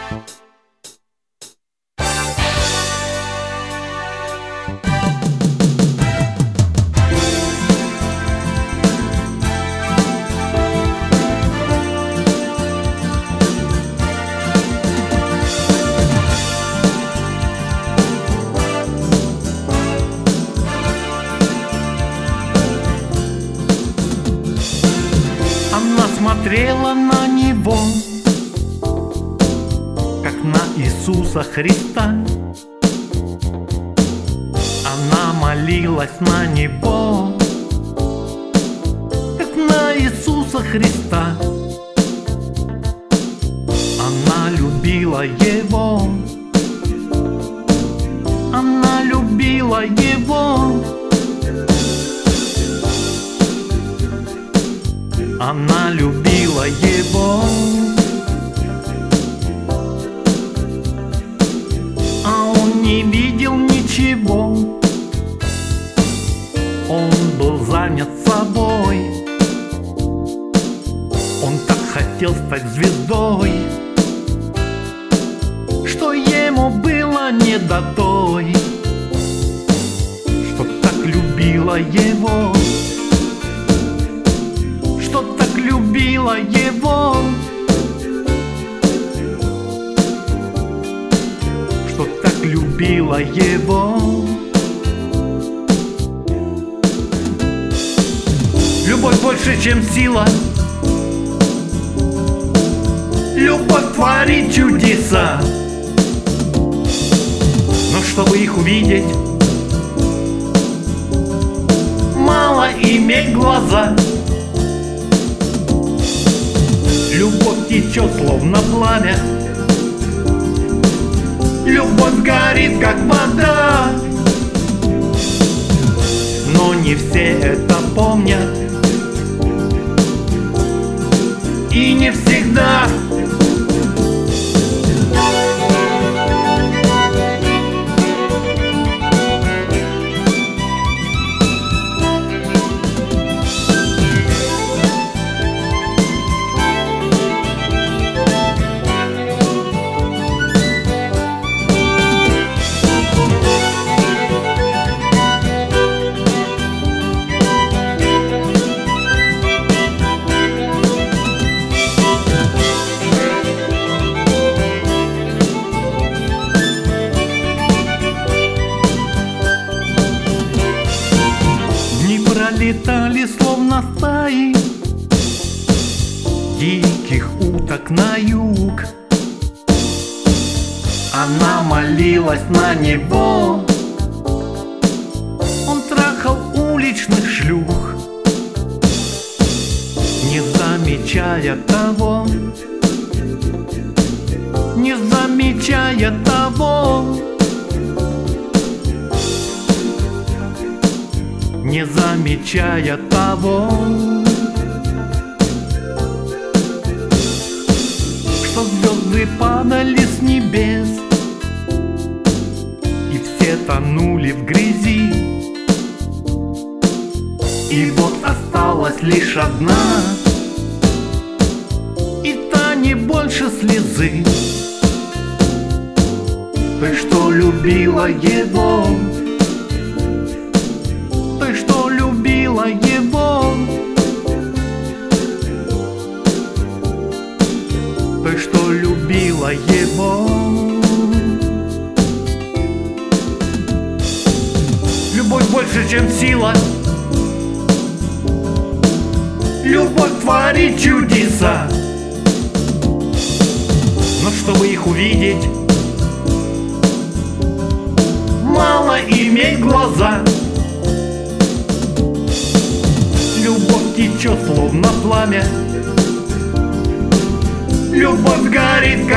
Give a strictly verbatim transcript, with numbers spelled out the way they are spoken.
Она смотрела на него, как на Иисуса Христа. Она молилась на Него, как на Иисуса Христа. Она любила Его, она любила Его. Она любила Его, а он не видел ничего. Он был занят собой. Он так хотел стать звездой, что ему было не до той, что так любила Его, что так любила Его, что так любила Его. Любовь больше, чем сила, любовь творит чудеса. Но чтобы их увидеть, мало иметь глаза. Любовь течет, словно пламя, любовь горит, как вода. Но не все это помнят, и не всегда. Пролетали, словно стаи диких уток на юг. Она молилась на Него, он трахал уличных шлюх, не замечая того, не замечая того, не замечая того, что звезды падали с небес, и все тонули в грязи. И вот осталась лишь одна, и та не больше слезы, той, что любила Его, той, что любила Его, той, что любила Его. Любовь больше, чем сила, любовь творит чудеса. Но чтобы их увидеть, мало иметь глаза. Любовь течет, словно пламя, любовь горит,